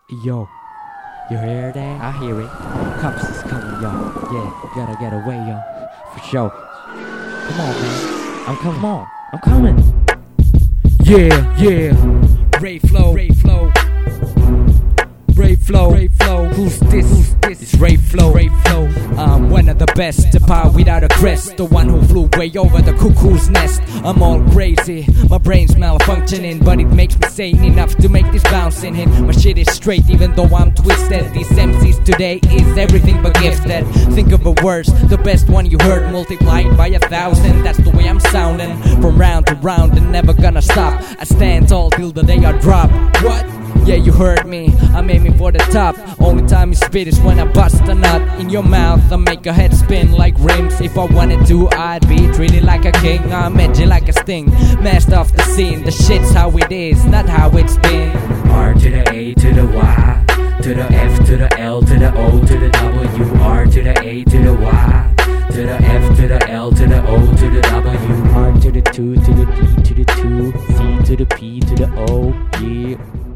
Yo, you hear that? I hear it. Cops is coming, yo. Yeah, gotta get away, yo. For sure. Come on, man. I'm coming. Come on, I'm coming. Yeah, yeah. Ray Flow, Ray Flow. Ray Flow, Ray Flow. Who's this? It's Ray Flow, Ray Flow. I'm one of the best, the power without a crest, the one who flew way over the cuckoo's nest. I'm all crazy, my brain's malfunctioning, but it makes me sane enough to make this bouncing hit. My shit is straight even though I'm twisted. These MCs today is everything but gifted. Think of a verse, the best one you heard multiplied by 1,000. That's the way I'm sounding, from round to round and never gonna stop. I stand tall till the day I drop. What? Yeah, you heard me, I'm aiming for the top. Only time you spit is when I bust a nut in your mouth. I make your head spin like rims. If I wanted to, I'd be treated like a king. I'm edgy like a sting, master of the scene. The shit's how it is, not how it's been. R to the A to the Y, to the F to the L to the O to the W. R to the A to the Y, to the F to the L to the O to the W. R to the 2 to the P to the 2, C to the P to the O, yeah.